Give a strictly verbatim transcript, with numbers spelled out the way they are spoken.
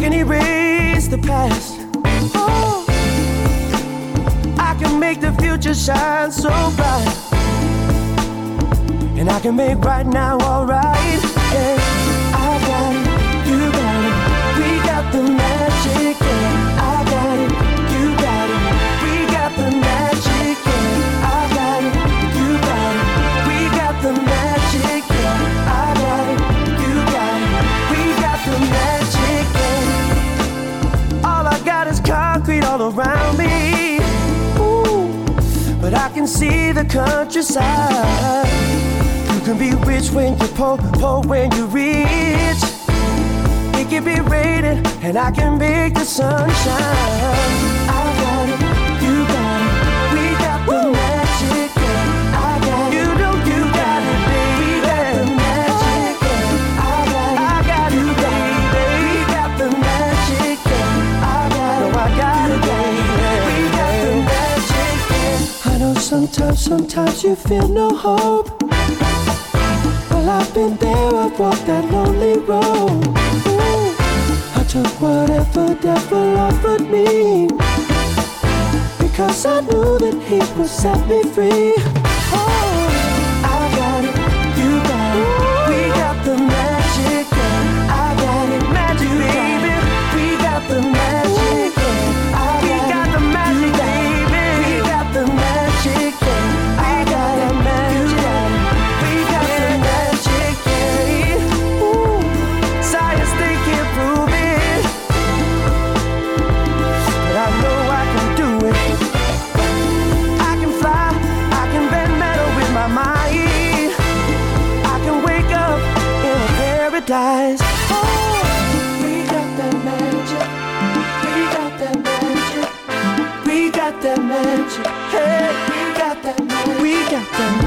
can erase the past. Oh, I can make the future shine so bright, and I can make right now alright. Yeah, I got it, you got it, we got the magic. Yeah, I got it, you got it, we got the magic. Yeah, I got it, you got it, we got the magic. Yeah, I got it, you got it, we got the magic. Yeah, all I got is concrete all around me. Ooh, but I can see the countryside. You can be rich when you're poor, poor when you're rich. It can be raining and I can make the sun shine. I got it, you got it, we got the magic. Yeah, I got it, you know you got it, baby. We got the magic. Yeah, I got it, I got you, baby. We got the magic. Yeah, I got it, no, I got it, baby. We got the magic. Yeah. I know sometimes, sometimes you feel no hope. Well, I've been there, I've walked that lonely road. Ooh, I took whatever devil offered me, because I knew that he would set me free. Oh, I got it, you got it, we got the magic. Yeah, I got it, magic, baby. We got the magic. Yeah, I we got the magic, baby. We got the magic. Yeah, I got the magic. We got the magic. Yeah, ooh, science they can't prove it, but I know I can do it. I can fly, I can bend metal with my mind. I can wake up in a paradise. Oh, we got that magic. We got that magic. We got that magic. Hey, we got that magic. We got that magic.